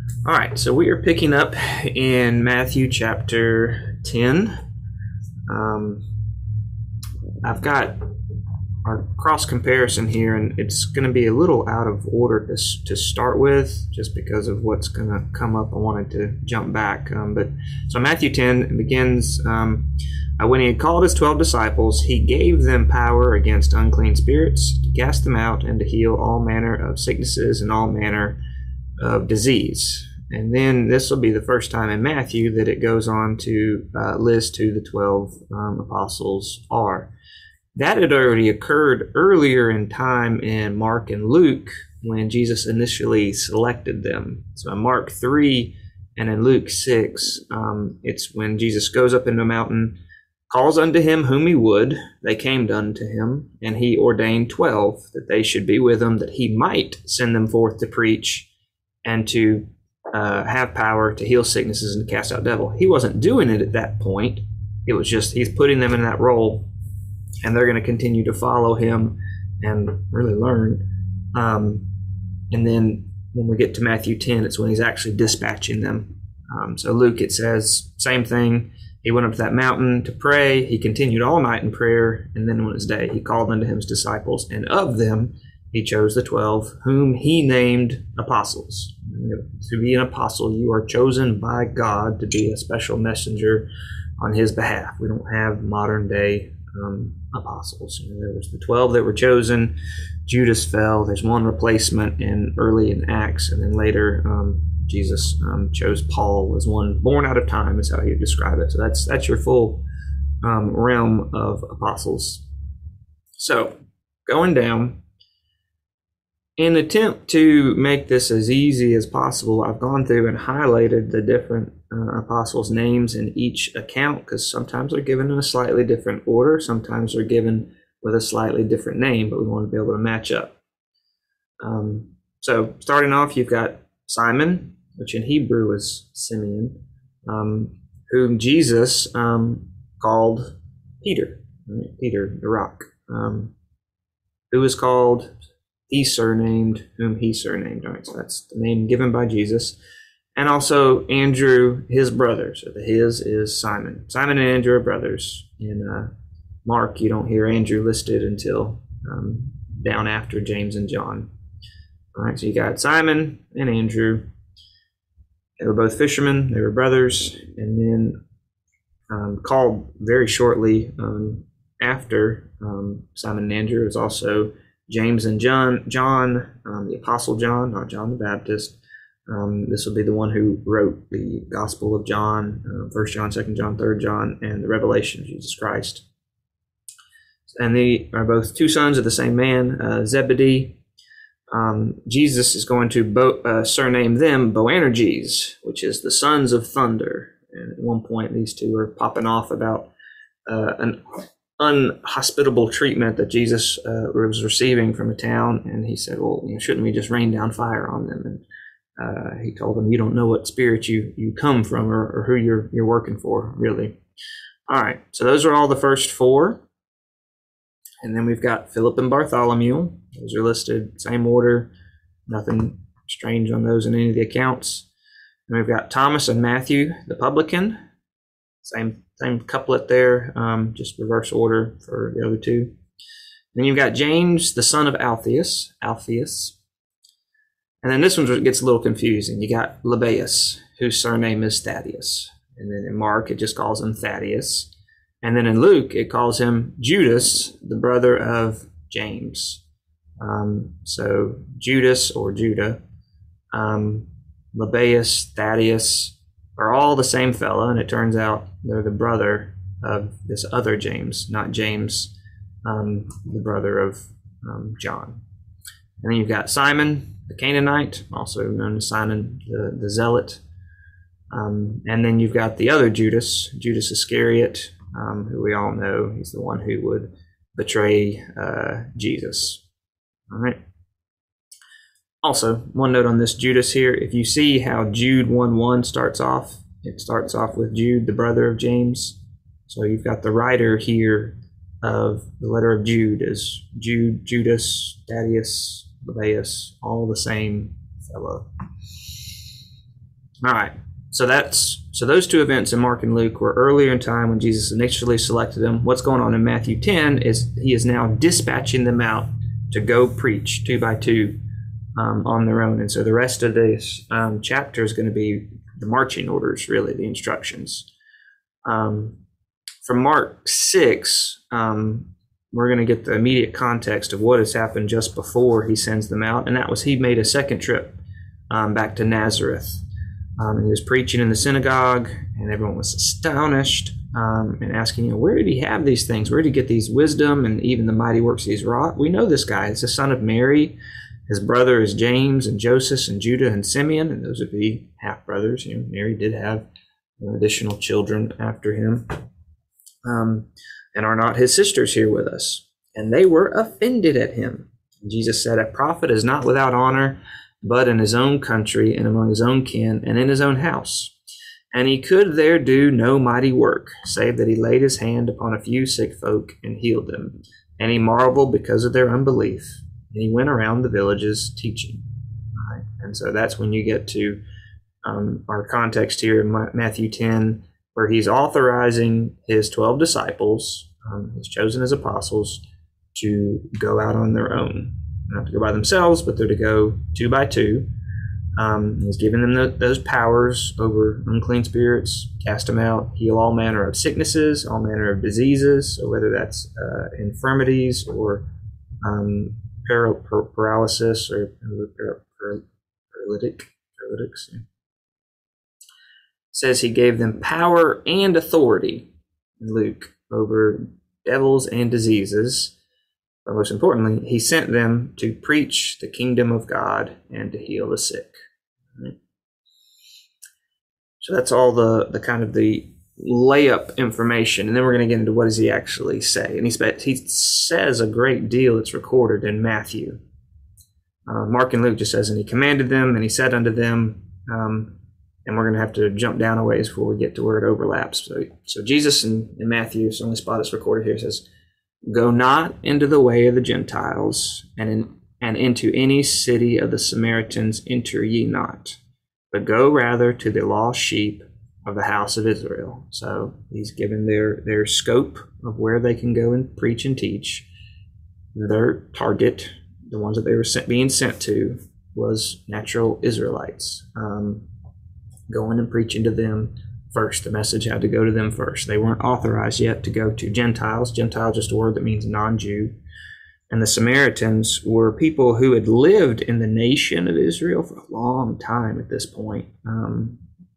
All right, so we are picking up in Matthew chapter 10. I've got our cross comparison here, and it's going to be a little out of order to start with, just because of what's going to come up. I wanted to jump back. So Matthew 10 begins, when he had called his 12 disciples, he gave them power against unclean spirits, to cast them out, and to heal all manner of sicknesses and all manner of disease. And then this will be the first time in Matthew that it goes on to list who the 12 apostles are. That had already occurred earlier in time in Mark and Luke when Jesus initially selected them. So in Mark 3 and in Luke 6, it's when Jesus goes up into a mountain, calls unto him whom he would. They came unto him, and he ordained 12 that they should be with him, that he might send them forth to preach and to have power to heal sicknesses and to cast out devil. He wasn't doing it at that point. It was just he's putting them in that role, and they're going to continue to follow him and really learn. And then when we get to Matthew 10, it's when he's actually dispatching them. So Luke, it says, same thing. He went up to that mountain to pray. He continued all night in prayer, and then when it was day, he called unto him his disciples, and of them he chose the 12, whom he named apostles. To be an apostle, you are chosen by God to be a special messenger on his behalf. We don't have modern day apostles. There was the 12 that were chosen. Judas fell. There's one replacement early in Acts, and then later Jesus chose Paul as one born out of time, is how you describe it. So that's your full realm of apostles. So going down, in an attempt to make this as easy as possible, I've gone through and highlighted the different apostles' names in each account, because sometimes they're given in a slightly different order, sometimes they're given with a slightly different name, but we want to be able to match up. So starting off, you've got Simon, which in Hebrew is Simeon, whom Jesus called Peter, right? Peter the rock, who was called he surnamed whom he surnamed. All right, so that's the name given by Jesus. And also Andrew, his brother. So the his is Simon. Simon and Andrew are brothers. In Mark, you don't hear Andrew listed until down after James and John. All right, so you got Simon and Andrew. They were both fishermen. They were brothers. And then called very shortly after Simon and Andrew is also James and John, the Apostle John, not John the Baptist. This will be the one who wrote the Gospel of John, 1 John, 2 John, 3 John, and the Revelation of Jesus Christ. And they are both two sons of the same man, Zebedee. Jesus is going to surname them Boanerges, which is the sons of thunder. And at one point, these two are popping off about an unhospitable treatment that Jesus was receiving from a town, and he said, well, shouldn't we just rain down fire on them? And he told them, you don't know what spirit you come from or who you're working for, really. All right, so those are all the first four. And then we've got Philip and Bartholomew. Those are listed, same order, nothing strange on those in any of the accounts. And we've got Thomas and Matthew, the publican, same couplet there, just reverse order for the other two. Then you've got James, the son of Alphaeus. And then this one gets a little confusing. You got Lebbaeus, whose surname is Thaddeus. And then in Mark, it just calls him Thaddeus. And then in Luke, it calls him Judas, the brother of James. So Judas or Judah, Lebbaeus, Thaddeus, are all the same fella, and it turns out they're the brother of this other James, not James, the brother of John. And then you've got Simon, the Canaanite, also known as Simon the Zealot. And then you've got the other Judas Iscariot, who we all know. He's the one who would betray Jesus. All right. Also, one note on this Judas here, if you see how Jude 1:1 starts off, it starts off with Jude, the brother of James. So you've got the writer here of the letter of Jude as Jude, Judas, Thaddeus, Lebbaeus, all the same fellow. All right. So those two events in Mark and Luke were earlier in time when Jesus initially selected them. What's going on in Matthew 10 is he is now dispatching them out to go preach two by two on their own. And so the rest of this chapter is going to be the marching orders, really, the instructions. From Mark 6, we're going to get the immediate context of what has happened just before he sends them out. And that was he made a second trip back to Nazareth. And he was preaching in the synagogue, and everyone was astonished and asking, where did he have these things? Where did he get these wisdom and even the mighty works he's wrought? We know this guy. He's the son of Mary. His brother is James and Joseph and Judah and Simeon, and those would be half-brothers. Mary did have additional children after him. And are not his sisters here with us? And they were offended at him. And Jesus said, a prophet is not without honor, but in his own country and among his own kin and in his own house. And he could there do no mighty work, save that he laid his hand upon a few sick folk and healed them. And he marveled because of their unbelief. And he went around the villages teaching. All right. And so that's when you get to our context here in Matthew 10, where he's authorizing his 12 disciples, his chosen as apostles, to go out on their own. Not to go by themselves, but they're to go two by two. He's given them those powers over unclean spirits, cast them out, heal all manner of sicknesses, all manner of diseases, so whether that's infirmities or paralysis or paralytics. It says he gave them power and authority, in Luke, over devils and diseases. But most importantly, he sent them to preach the kingdom of God and to heal the sick. Right? So that's all the kind of the layup information. And then we're going to get into what does he actually say. And he says a great deal. It's recorded in Matthew. Mark and Luke just says, and he commanded them, and he said unto them, and we're going to have to jump down a ways before we get to where it overlaps. So Jesus in Matthew, it's the only spot that's recorded here, says, go not into the way of the Gentiles, and into any city of the Samaritans enter ye not, but go rather to the lost sheep of the house of Israel. So he's given their scope of where they can go and preach and teach. Their target, the ones that they were being sent to, was natural Israelites. Going and preaching to them first. The message had to go to them first. They weren't authorized yet to go to Gentiles. Gentile, just a word that means non-Jew. And the Samaritans were people who had lived in the nation of Israel for a long time at this point, probably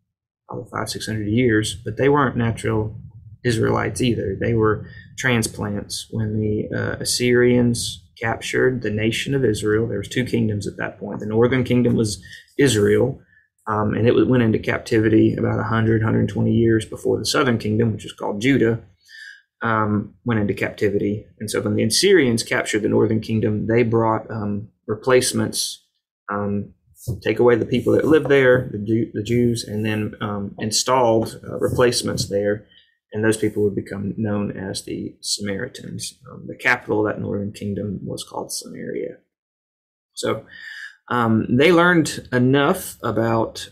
500-600 years, but they weren't natural Israelites either. They were transplants. When the Assyrians captured the nation of Israel, there was two kingdoms at that point. The northern kingdom was Israel, and it went into captivity about 120 years before the southern kingdom, which is called Judah, went into captivity. And so when the Assyrians captured the northern kingdom, they brought replacements, take away the people that lived there, the Jews, and then installed replacements there. And those people would become known as the Samaritans. The capital of that northern kingdom was called Samaria. So they learned enough about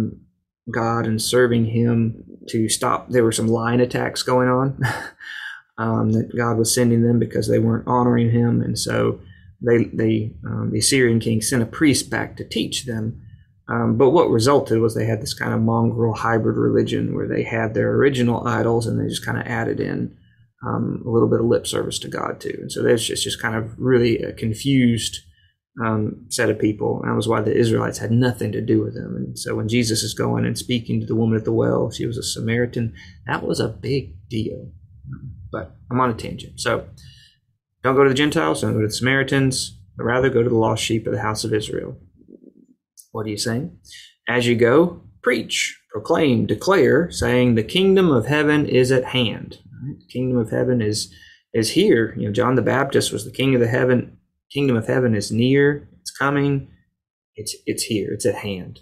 God and serving him to stop. There were some lying attacks going on that God was sending them because they weren't honoring him. And so the Assyrian king sent a priest back to teach them. But what resulted was they had this kind of mongrel hybrid religion where they had their original idols and they just kind of added in a little bit of lip service to God too. And so there's just kind of really a confused set of people. And that was why the Israelites had nothing to do with them. And so when Jesus is going and speaking to the woman at the well, she was a Samaritan, that was a big deal. But I'm on a tangent. So don't go to the Gentiles, don't go to the Samaritans, but rather go to the lost sheep of the house of Israel. What are you saying? As you go, preach, proclaim, declare, saying the kingdom of heaven is at hand. Right? The kingdom of heaven is here. John the Baptist was the king of the heaven. Kingdom of heaven is near. It's coming. It's here. It's at hand.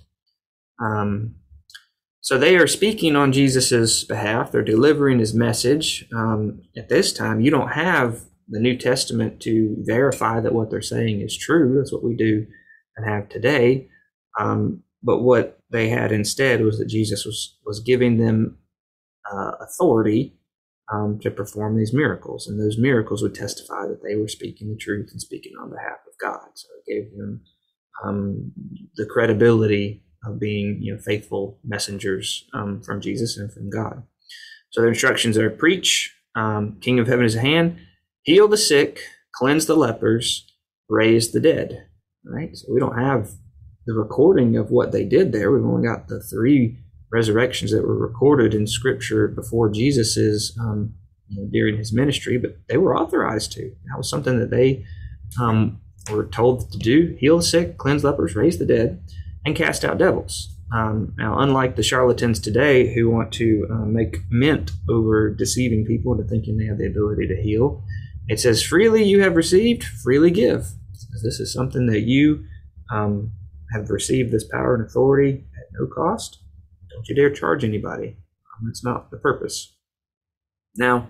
So they are speaking on Jesus's behalf. They're delivering his message. At this time, you don't have the New Testament to verify that what they're saying is true. That's what we do and have today. But what they had instead was that Jesus was giving them authority to perform these miracles, and those miracles would testify that they were speaking the truth and speaking on behalf of God. So it gave them the credibility of being, faithful messengers from Jesus and from God. So their instructions are: preach, King of heaven is at hand, heal the sick, cleanse the lepers, raise the dead. Right? So we don't have the recording of what they did there. We've only got the 3 resurrections that were recorded in Scripture before Jesus's, during his ministry, but they were authorized to. That was something that they were told to do: heal the sick, cleanse lepers, raise the dead, and cast out devils. Now, unlike the charlatans today who want to make mint over deceiving people into thinking they have the ability to heal, it says, freely you have received, freely give. This is something that you have received, this power and authority at no cost. Don't you dare charge anybody. That's not the purpose. Now,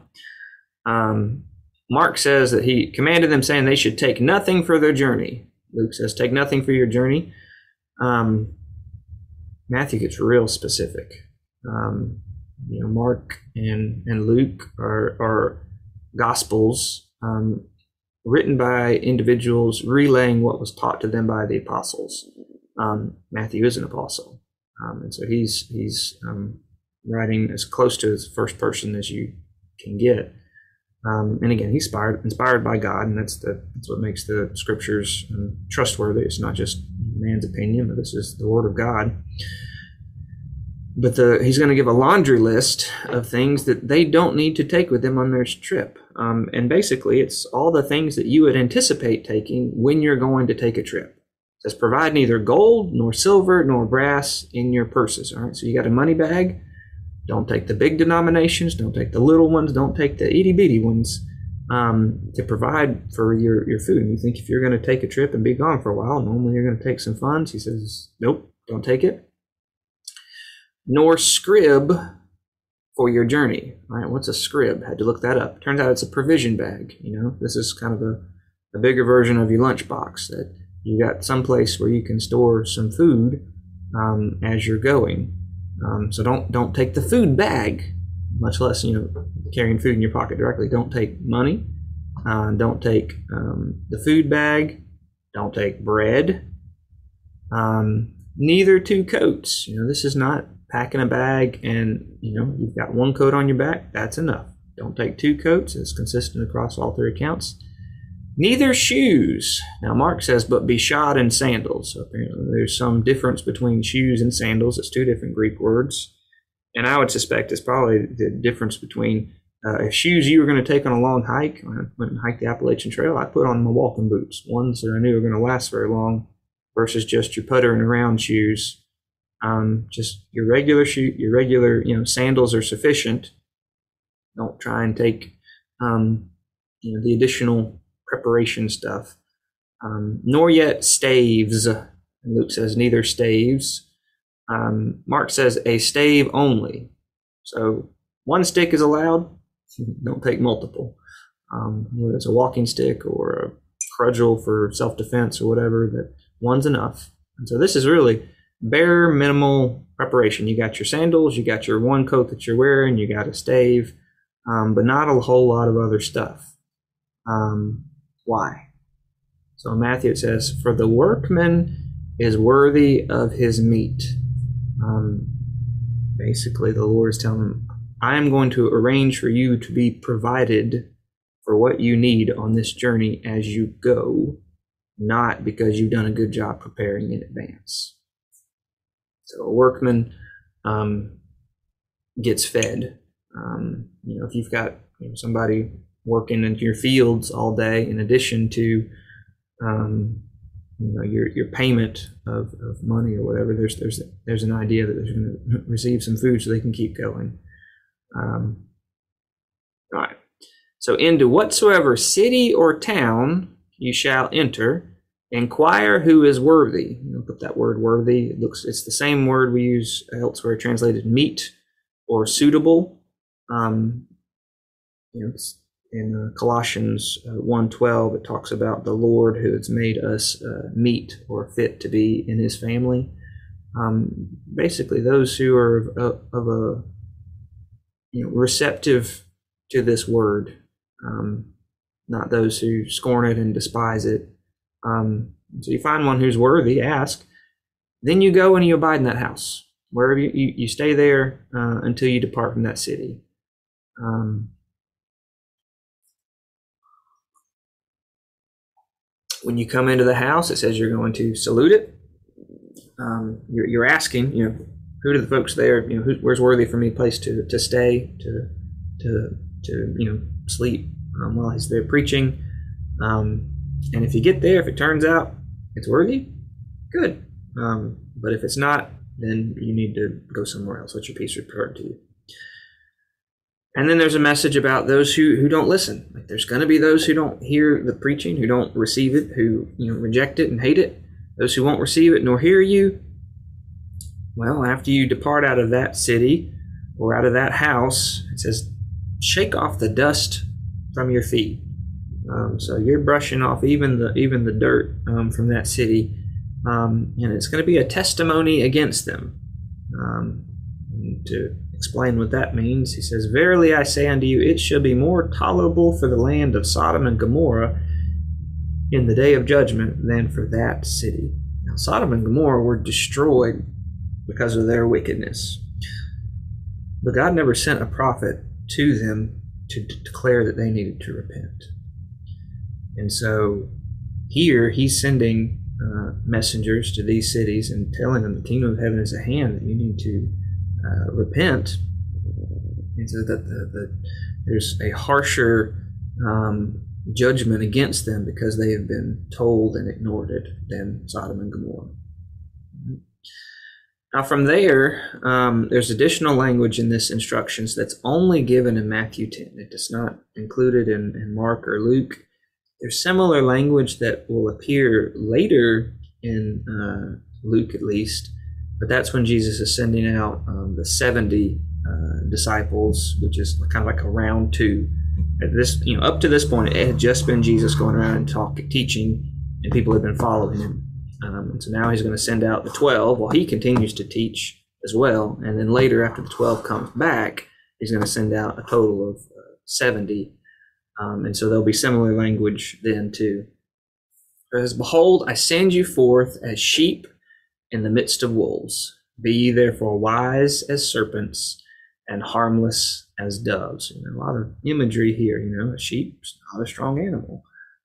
Mark says that he commanded them, saying they should take nothing for their journey. Luke says, take nothing for your journey. Matthew gets real specific. Mark and Luke are gospels written by individuals relaying what was taught to them by the apostles. Matthew is an apostle, and so he's writing as close to his first person as you can get. And again, he's inspired by God, and that's what makes the Scriptures trustworthy. It's not just man's opinion, but this is the Word of God. But he's going to give a laundry list of things that they don't need to take with them on their trip. And basically, it's all the things that you would anticipate taking when you're going to take a trip. It says, provide neither gold, nor silver, nor brass in your purses. All right, so you got a money bag. Don't take the big denominations. Don't take the little ones. Don't take the itty-bitty ones to provide for your food. And you think if you're going to take a trip and be gone for a while, normally you're going to take some funds. He says, nope, don't take it. Nor scrib for your journey. All right, what's a scrib? Had to look that up. Turns out it's a provision bag. This is kind of a bigger version of your lunchbox, that you got someplace where you can store some food as you're going. So don't take the food bag, much less carrying food in your pocket directly. Don't take money. Don't take the food bag. Don't take bread. Neither 2 coats. This is not packing a bag and you've got 1 coat on your back. That's enough. Don't take 2 coats. It's consistent across all 3 accounts. Neither shoes. Now Mark says, but be shod in sandals. So apparently there's some difference between shoes and sandals. It's 2 different Greek words. And I would suspect it's probably the difference between if shoes you were going to take on a long hike. When I went and hiked the Appalachian Trail, I put on my walking boots, ones that I knew were going to last very long, versus just your puttering around shoes. Just your regular sandals are sufficient. Don't try and take the additional preparation stuff, nor yet staves. And Luke says neither staves. Mark says a stave only. So 1 stick is allowed. Don't take multiple. Whether it's a walking stick or a cudgel for self-defense or whatever, that 1's enough. And so this is really bare minimal preparation. You got your sandals, you got your 1 coat that you're wearing, you got a stave, but not a whole lot of other stuff. Why? So in Matthew it says, for the workman is worthy of his meat. Basically the Lord is telling him, I am going to arrange for you to be provided for what you need on this journey as you go, not because you've done a good job preparing in advance. So a workman gets fed. If you've got somebody working in your fields all day, in addition to your payment of money or whatever, there's an idea that they're going to receive some food so they can keep going. All right. So into whatsoever city or town you shall enter, inquire who is worthy. Put that word worthy. It's the same word we use elsewhere, translated meet or suitable. It's in Colossians 1:12, it talks about the Lord who has made us meet or fit to be in his family. Basically, those who are of a receptive to this word, not those who scorn it and despise it. So you find one who's worthy, ask. Then you go and you abide in that house. Wherever you stay there until you depart from that city. When you come into the house, it says you're going to salute it. You're asking, who do the folks there, where's worthy for me a place to stay, to sleep while he's there preaching. And if you get there, if it turns out it's worthy, good. But if it's not, then you need to go somewhere else. Let your peace return to you. And then there's a message about those who don't listen. Like, there's going to be those who don't hear the preaching, who don't receive it, who reject it and hate it. Those who won't receive it nor hear you. Well, after you depart out of that city or out of that house, it says, shake off the dust from your feet. So you're brushing off even the dirt from that city. And it's going to be a testimony against them. To explain what that means, he says, verily I say unto you, it shall be more tolerable for the land of Sodom and Gomorrah in the day of judgment than for that city. Now, Sodom and Gomorrah were destroyed because of their wickedness. But God never sent a prophet to them to declare that they needed to repent. And so here he's sending messengers to these cities and telling them the kingdom of heaven is at hand, that you need to repent. And so that there's a harsher judgment against them because they have been told and ignored it than Sodom and Gomorrah. Now from there, there's additional language in this instructions that's only given in Matthew 10. It is not included in Mark or Luke. There's similar language that will appear later in Luke at least, but that's when Jesus is sending out the 70 disciples, which is kind of like a round two. At this, up to this point, it had just been Jesus going around and teaching, and people had been following him. And so now he's going to send out the 12 while he continues to teach as well. And then later, after the 12 comes back, he's going to send out a total of 70. And so there'll be similar language then too. As behold, I send you forth as sheep in the midst of wolves. Be ye therefore wise as serpents and harmless as doves. A lot of imagery here. A sheep's not a strong animal.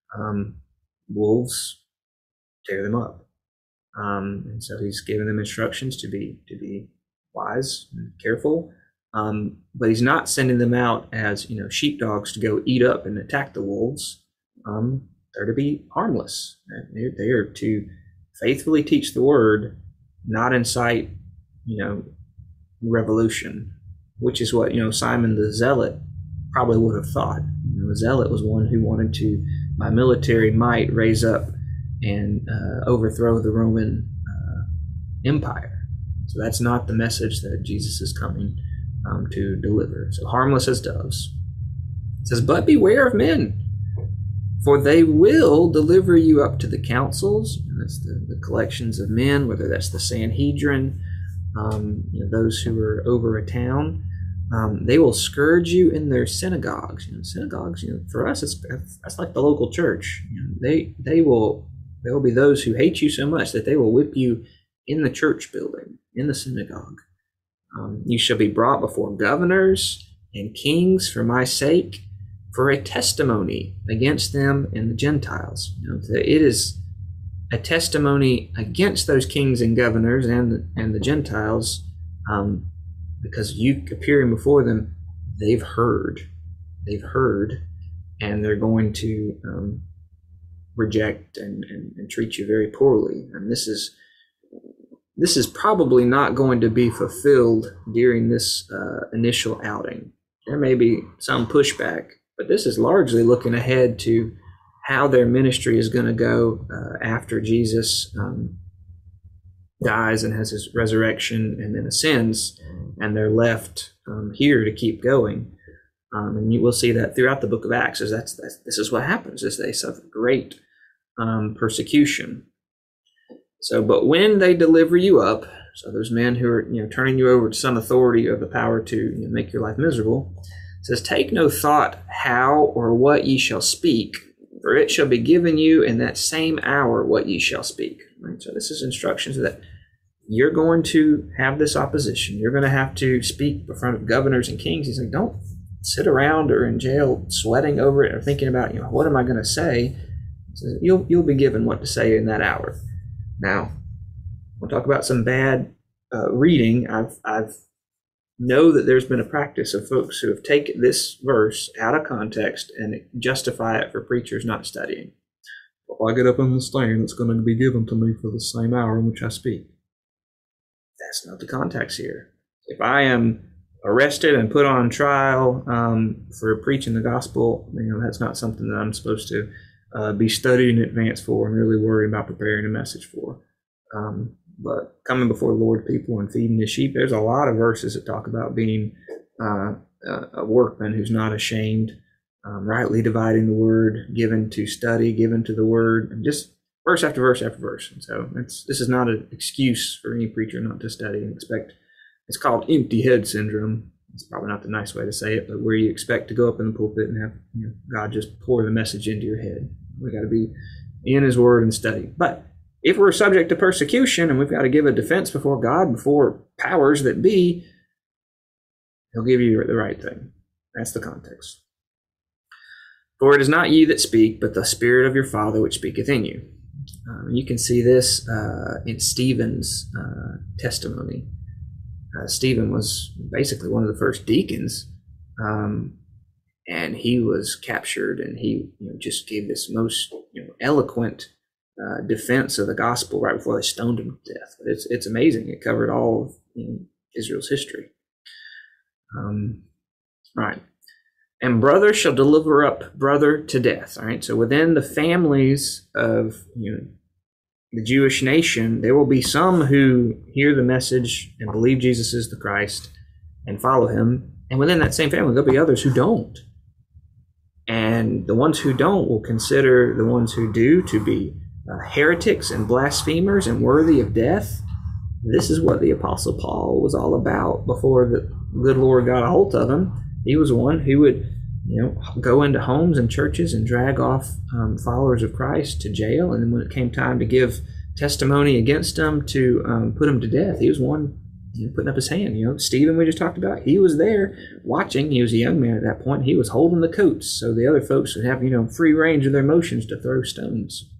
Wolves tear them up. And so he's giving them instructions to be wise and careful. But he's not sending them out as sheepdogs to go eat up and attack the wolves. They're to be harmless. They are to faithfully teach the word, not incite revolution, which is what Simon the Zealot probably would have thought. The Zealot was one who wanted to, by military might, raise up and overthrow the Roman Empire. So that's not the message that Jesus is coming to deliver. So harmless as doves. It says, but beware of men, for they will deliver you up to the councils. And that's the collections of men, whether that's the Sanhedrin, those who are over a town. They will scourge you in their synagogues. Synagogues, for us, that's like the local church. There will be those who hate you so much that they will whip you in the church building, in the synagogue. You shall be brought before governors and kings for my sake, for a testimony against them and the Gentiles. It is a testimony against those kings and governors and the Gentiles, because you appearing before them, they've heard, and they're going to reject and treat you very poorly. And this is probably not going to be fulfilled during this initial outing. There may be some pushback, but this is largely looking ahead to how their ministry is going to go after Jesus dies and has his resurrection and then ascends, and they're left here to keep going. And you will see that throughout the book of Acts. This is what happens, is they suffer great persecution. So, but when they deliver you up, So those men who are turning you over to some authority of the power to make your life miserable, it says, take no thought how or what ye shall speak, for it shall be given you in that same hour what ye shall speak. Right? So this is instructions that you're going to have this opposition. You're going to have to speak in front of governors and kings. He's like, don't sit around or in jail sweating over it or thinking about, what am I going to say? So you'll be given what to say in that hour. Now, we'll talk about some bad reading. I've know that there's been a practice of folks who have taken this verse out of context and justify it for preachers not studying. If I get up on the stand, it's going to be given to me for the same hour in which I speak. That's not the context here. If I am arrested and put on trial for preaching the gospel, that's not something that I'm supposed to be studying in advance for and really worrying about preparing a message for. But coming before the Lord people and feeding the sheep, there's a lot of verses that talk about being a workman who's not ashamed, rightly dividing the word, given to study, given to the word, and just verse after verse after verse. And so this is not an excuse for any preacher not to study and expect. It's called empty head syndrome. It's probably not the nice way to say it, but where you expect to go up in the pulpit and have God just pour the message into your head. We got to be in His Word and study. But if we're subject to persecution and we've got to give a defense before God, before powers that be, He'll give you the right thing. That's the context. For it is not ye that speak, but the Spirit of your Father which speaketh in you. You can see this in Stephen's testimony. Stephen was basically one of the first deacons, and he was captured, and he just gave this most eloquent defense of the gospel right before they stoned him to death. But it's amazing. It covered all of Israel's history. Right. And brother shall deliver up brother to death. All right. So within the families of the Jewish nation, there will be some who hear the message and believe Jesus is the Christ and follow Him. And within that same family, there'll be others who don't. And the ones who don't will consider the ones who do to be heretics and blasphemers and worthy of death. This is what the Apostle Paul was all about before the good Lord got a hold of him. He was one who would go into homes and churches and drag off followers of Christ to jail. And then when it came time to give testimony against them to put them to death, he was one putting up his hand. Stephen, we just talked about, he was there watching. He was a young man at that point. He was holding the coats so the other folks would have free range of their motions to throw stones.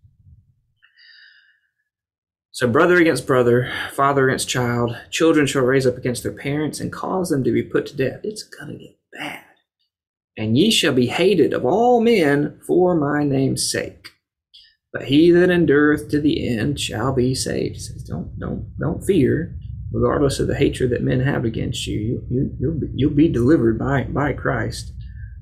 So brother against brother, father against child, children shall raise up against their parents and cause them to be put to death. It's going to get bad. And ye shall be hated of all men for my name's sake. But he that endureth to the end shall be saved. He says, don't fear, regardless of the hatred that men have against you. You'll be delivered by Christ.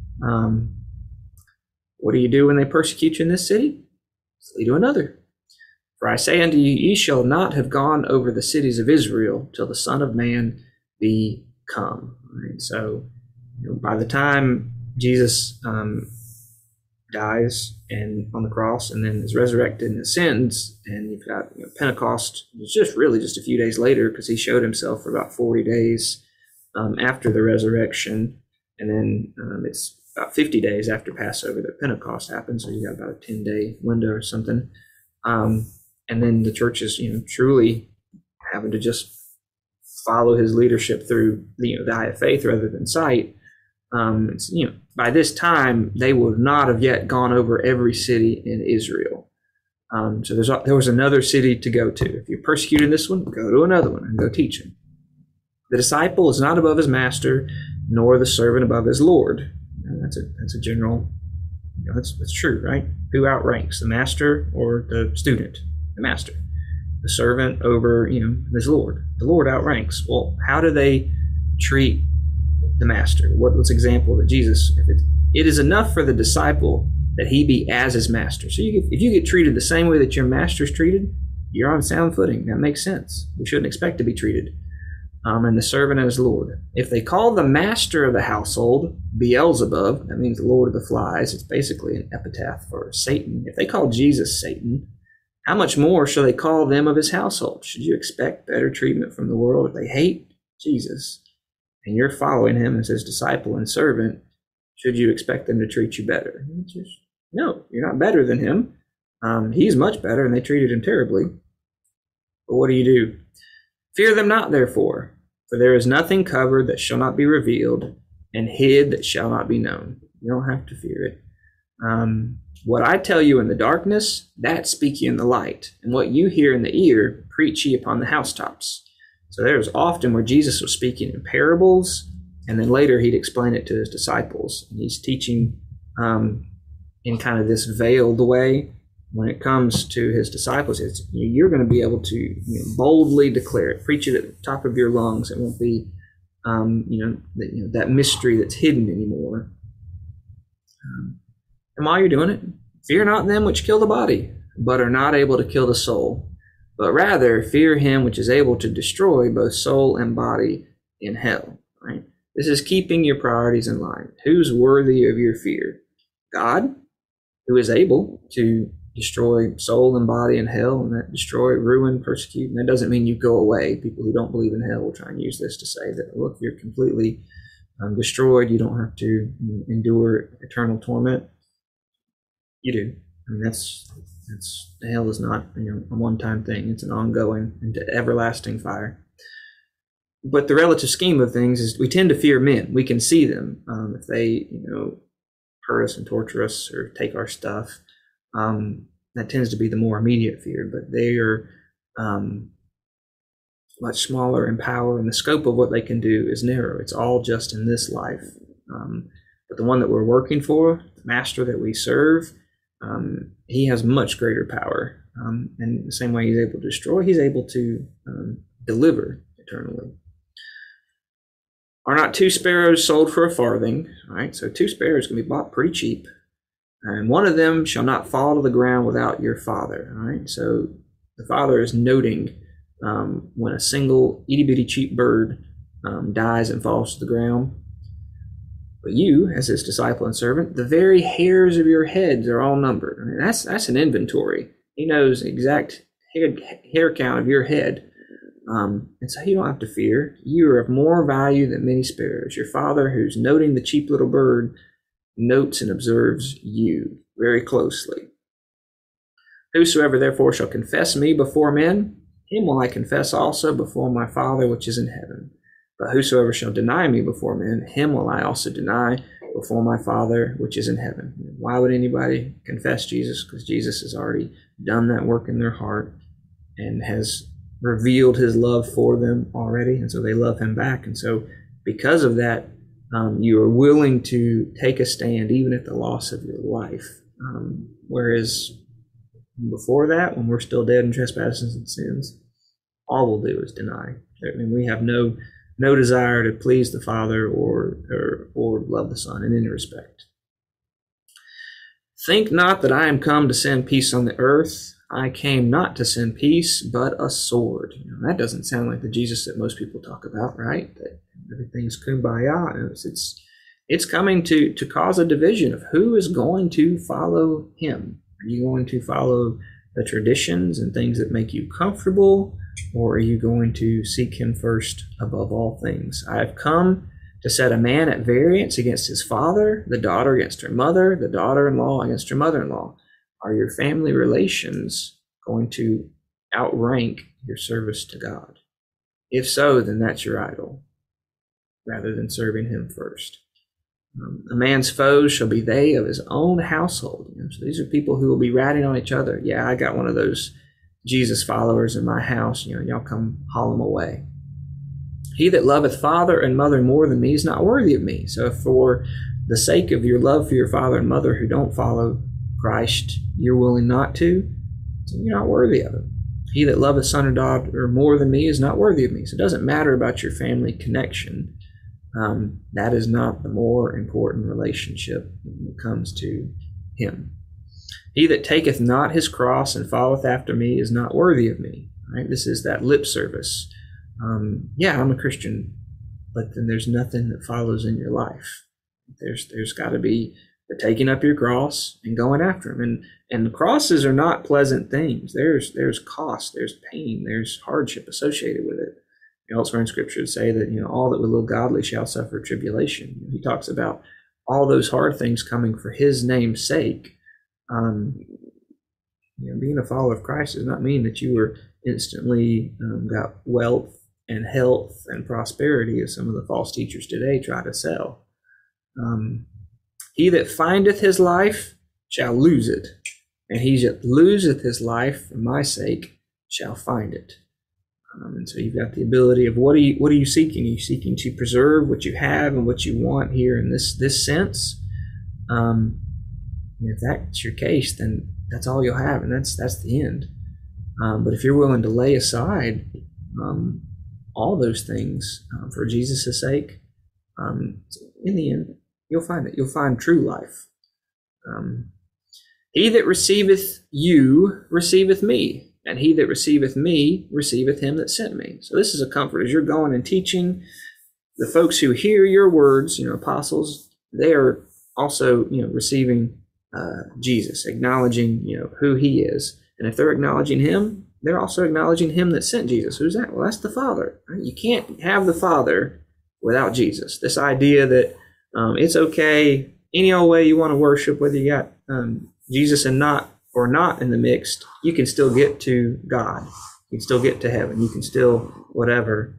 What do you do when they persecute you in this city? Flee to another. For I say unto you, ye shall not have gone over the cities of Israel till the Son of Man be come. Right? So by the time Jesus dies and on the cross and then is resurrected and ascends, and you've got Pentecost, it's just a few days later, because he showed himself for about 40 days after the resurrection, and then it's about 50 days after Passover that Pentecost happens, so you got about a 10-day window or something. And then the church is, truly having to just follow his leadership through the eye of faith rather than sight. By this time they would not have yet gone over every city in Israel. So there was another city to go to. If you're persecuting this one, go to another one and go teach him. The disciple is not above his master, nor the servant above his Lord. And that's a general. That's true, right? Who outranks, the master or the student? The master. The servant over, his Lord. The Lord outranks. Well, how do they treat the master? What's example that Jesus? It is enough for the disciple that he be as his master. So if you get treated the same way that your master's treated, you're on sound footing. That makes sense. We shouldn't expect to be treated. And the servant as Lord. If they call the master of the household Beelzebub, that means the Lord of the Flies. It's basically an epitaph for Satan. If they call Jesus Satan, How much more shall they call them of his household? Should you expect better treatment from the world if they hate Jesus and you're following him as his disciple and servant? Should you expect them to treat you better? No, you're not better than him. He's much better, and they treated him terribly. But what do? Fear them not, therefore, for there is nothing covered that shall not be revealed, and hid that shall not be known. You don't have to fear it. What I tell you in the darkness, that speak ye in the light, and what you hear in the ear, preach ye upon the housetops. So there's often where Jesus was speaking in parables, and then later he'd explain it to his disciples. And he's teaching in kind of this veiled way. When it comes to his disciples, you're going to be able to boldly declare it, preach it at the top of your lungs. It won't be that mystery that's hidden anymore. And while you're doing it, fear not them which kill the body, but are not able to kill the soul, but rather fear him which is able to destroy both soul and body in hell. Right? This is keeping your priorities in line. Who's worthy of your fear? God, who is able to destroy soul and body in hell, and that destroy, ruin, persecute. And that doesn't mean you go away. People who don't believe in hell will try and use this to say that, look, you're completely destroyed. You don't have to endure eternal torment. You do. I mean, that's hell is not a one-time thing. It's an ongoing and everlasting fire. But the relative scheme of things is we tend to fear men. We can see them if they hurt us and torture us or take our stuff. That tends to be the more immediate fear, but they are much smaller in power, and the scope of what they can do is narrow. It's all just in this life. But the one that we're working for, the master that we serve, he has much greater power. And the same way he's able to destroy, he's able to deliver eternally. Are not 2 sparrows sold for a farthing? All right, so 2 sparrows can be bought pretty cheap. And one of them shall not fall to the ground without your Father. All right, so the Father is noting when a single itty-bitty cheap bird dies and falls to the ground. But you, as his disciple and servant, the very hairs of your heads are all numbered. I mean, that's an inventory. He knows exact hair count of your head. And so you don't have to fear. You are of more value than many sparrows. Your Father, who's noting the cheap little bird, notes and observes you very closely. Whosoever therefore shall confess me before men, him will I confess also before my Father which is in heaven. But whosoever shall deny me before men, him will I also deny before my Father which is in heaven. Why would anybody confess Jesus? Because Jesus has already done that work in their heart and has revealed his love for them already, and so they love him back. And so because of that, you are willing to take a stand even at the loss of your life. Whereas before that, when we're still dead in trespasses and sins, all we'll do is deny. I mean, we have no desire to please the Father or love the Son in any respect. Think not that I am come to send peace on the earth. I came not to send peace, but a sword. That doesn't sound like the Jesus that most people talk about, right? That everything's kumbaya. It's coming to cause a division of who is going to follow him. Are you going to follow the traditions and things that make you comfortable, or are you going to seek him first above all things? I have come to set a man at variance against his father, the daughter against her mother, the daughter-in-law against her mother-in-law. Are your family relations going to outrank your service to God? If so, then that's your idol, rather than serving him first. A man's foes shall be they of his own household. So these are people who will be ratting on each other. Yeah, I got one of those Jesus followers in my house. Y'all come haul him away. He that loveth father and mother more than me is not worthy of me. So if for the sake of your love for your father and mother who don't follow Christ, you're willing not to, so you're not worthy of it. He that loveth son or daughter more than me is not worthy of me. So it doesn't matter about your family connection. That is not the more important relationship when it comes to him. He that taketh not his cross and followeth after me is not worthy of me. Right? This is that lip service. Yeah, I'm a Christian, but then there's nothing that follows in your life. There's got to be but taking up your cross and going after him. And crosses are not pleasant things. There's cost, there's pain, there's hardship associated with it. Elsewhere in Scripture say that all that will live godly shall suffer tribulation. He talks about all those hard things coming for His name's sake. Being a follower of Christ does not mean that you were instantly got wealth and health and prosperity, as some of the false teachers today try to sell. He that findeth his life shall lose it, and he that loseth his life for my sake shall find it. And so you've got the ability of what are you seeking? Are you seeking to preserve what you have and what you want here in this sense? If that's your case, then that's all you'll have, and that's the end. But if you're willing to lay aside all those things for Jesus' sake, in the end, you'll find it. You'll find true life. He that receiveth you receiveth me, and he that receiveth me receiveth him that sent me. So this is a comfort as you're going and teaching the folks who hear your words, apostles, they are also, receiving Jesus, acknowledging, who he is. And if they're acknowledging him, they're also acknowledging him that sent Jesus. Who's that? Well, that's the Father. Right? You can't have the Father without Jesus. This idea that it's okay, any old way you want to worship, whether you got Jesus and not in the mix, you can still get to God. You can still get to heaven. You can still whatever.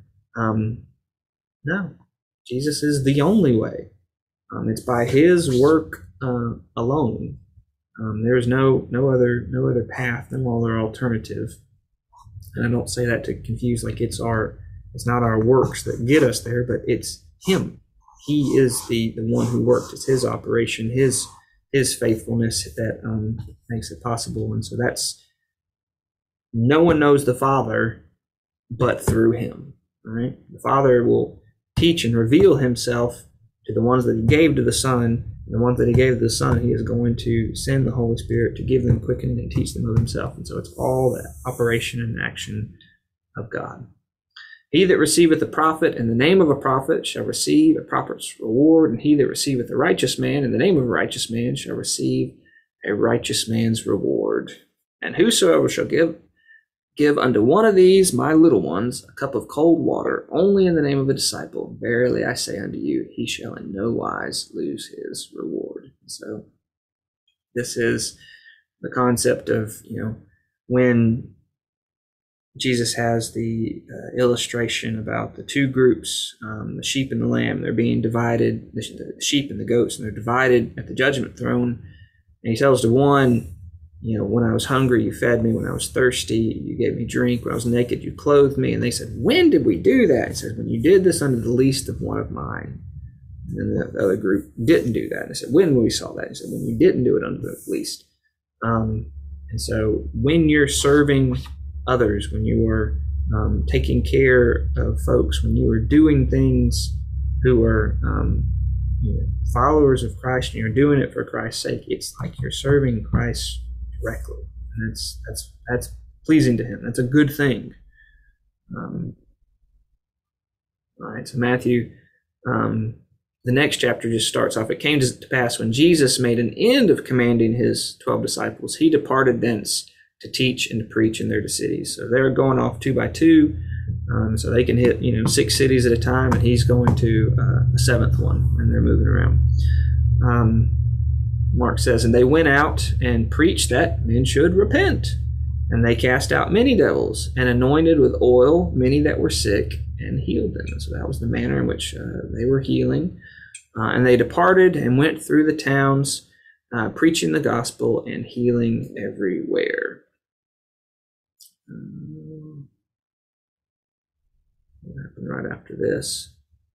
No, Jesus is the only way. It's by his work alone. There's no other path, no other alternative. And I don't say that to confuse, like it's not our works that get us there, but it's him. He is the one who worked. It's his operation, his faithfulness that makes it possible. And so that's, no one knows the Father but through him. Right? The Father will teach and reveal himself to the ones that he gave to the Son, and the ones that he gave to the Son, he is going to send the Holy Spirit to give them quickening and teach them of himself. And so it's all the operation and action of God. He that receiveth a prophet in the name of a prophet shall receive a prophet's reward, and he that receiveth a righteous man in the name of a righteous man shall receive a righteous man's reward. And whosoever shall give unto one of these, my little ones, a cup of cold water, only in the name of a disciple, verily I say unto you, he shall in no wise lose his reward. So this is the concept of, when Jesus has the illustration about the two groups, the sheep and the lamb, they're being divided, the sheep and the goats, and they're divided at the judgment throne. And he tells to one, when I was hungry, you fed me. When I was thirsty, you gave me drink. When I was naked, you clothed me. And they said, when did we do that? He says, when you did this unto the least of one of mine. And then the other group didn't do that. And they said, when we saw that? He said, when you didn't do it unto the least. And so when you're serving others, when you are taking care of folks, when you are doing things who are followers of Christ, and you're doing it for Christ's sake, it's like you're serving Christ directly, and that's pleasing to him. That's a good thing. All right, so Matthew, the next chapter just starts off. It came to pass when Jesus made an end of commanding his 12 disciples, he departed thence to teach and to preach in their cities. So they're going off 2 by 2, so they can hit 6 cities at a time, and he's going to the 7th one, and they're moving around. Mark says, and they went out and preached that men should repent, and they cast out many devils and anointed with oil many that were sick and healed them. And so that was the manner in which they were healing. And they departed and went through the towns, preaching the gospel and healing everywhere. What happened right after this?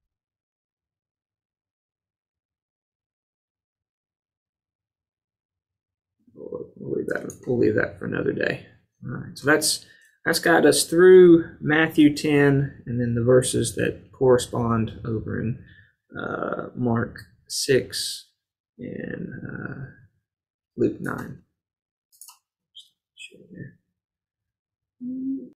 We'll leave that for another day. All right, so that's got us through Matthew 10, and then the verses that correspond over in Mark 6 and Luke 9.